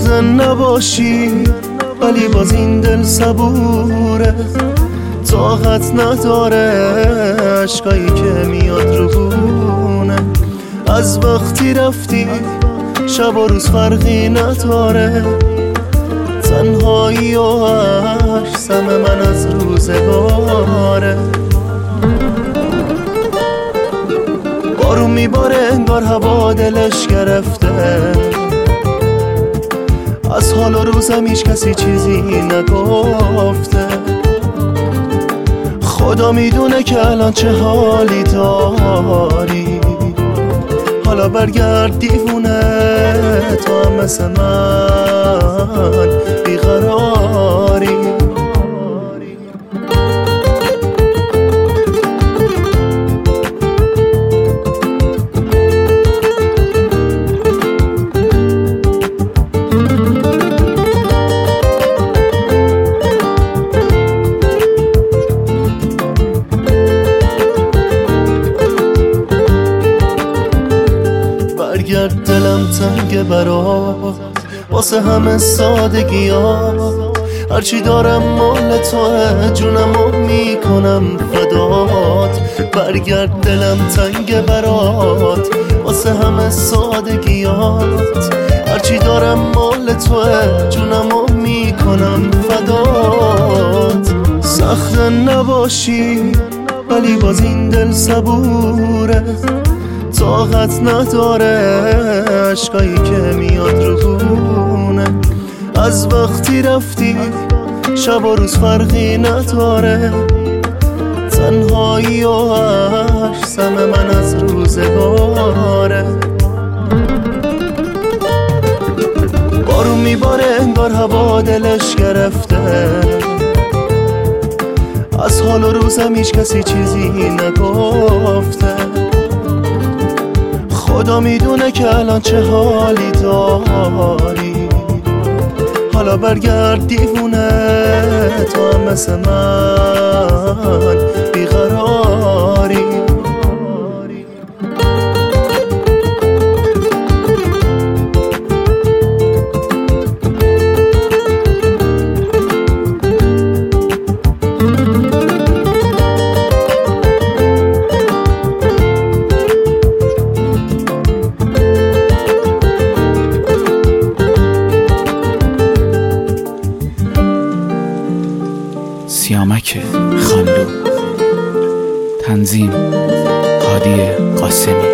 سخت نباشی ولی باز این دل صبوره، طاقت نداره عشقایی که میاد رو گونه. از وقتی رفتی شب و روز فرقی نداره، تنهایی و عشق من از روزگاره. بارون میباره انگار هوا دلش گرفته، از حال و روزم هیچ کسی چیزی نگفته. خدا میدونه که الان چه حالی داری، حالا برگرد دیوونه، تو هم مثل من بیقراری. برگرد دلم تنگ برات واسه همه سادگی ها، هرچی دارم مال توه، جونمو میکنم فدات. برگرد دلم تنگ برات واسه همه سادگیات، هرچی دارم مال توه، جونمو میکنم فدات. سخت نباشی ولی باز این دل صبوره، طاقت نداره عشقایی که میاد رو گونه. از وقتی رفتی شب و روز فرقی نداره، تنهایی و عشق من از روزگاره. بارون میباره انگار هوا دلش گرفته، از حال و روزم هیچ کسی چیزی نگفته. خدا میدونه که الان چه حالی داری، حالا برگرد دیوونه، تو هم مثل من بیقراری. سیامک خانلو، تنظیم هادی قاسمی.